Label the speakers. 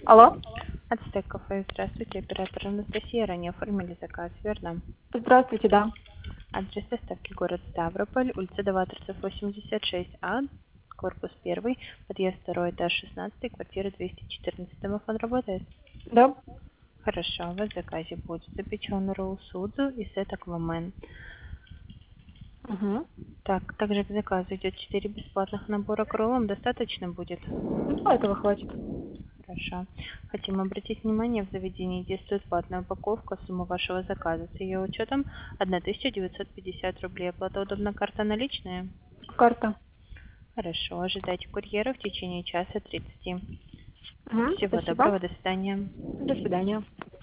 Speaker 1: Алло.
Speaker 2: Ацтек кафе. Здравствуйте, оператор Анастасия. Ранее оформили заказ, верно?
Speaker 1: Здравствуйте, да.
Speaker 2: Адрес доставки город Ставрополь, улица Даваторцев, 86А, корпус 1, подъезд 2, этаж 16, квартира 214. Домофон работает?
Speaker 1: Да.
Speaker 2: Хорошо, у вас в заказе будет запеченный ролл судзу и сет аквамен.
Speaker 1: Угу.
Speaker 2: Так, также к заказу идет 4 бесплатных набора к роллам. Достаточно будет?
Speaker 1: Ну, этого хватит.
Speaker 2: Хорошо. Хотим обратить внимание, в заведении действует платная упаковка. Сумма вашего заказа с ее учетом 1950 рублей. Оплата удобна, карта наличная?
Speaker 1: Карта.
Speaker 2: Хорошо. Ожидайте курьера в течение часа 30.
Speaker 1: Угу.
Speaker 2: Всего
Speaker 1: Спасибо.
Speaker 2: доброго. До свидания.
Speaker 1: До свидания.